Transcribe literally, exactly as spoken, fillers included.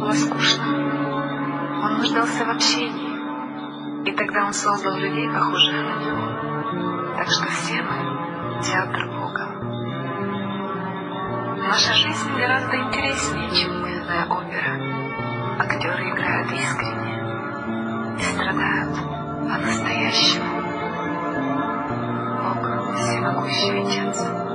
было скучно. Он нуждался в общении. И тогда он создал людей, похожих на него. Так что все мы — театр Бога. Наша жизнь гораздо интереснее, чем мыльная опера. Актеры играют искренне и страдают по-настоящему. Бог — всемогущий Отец.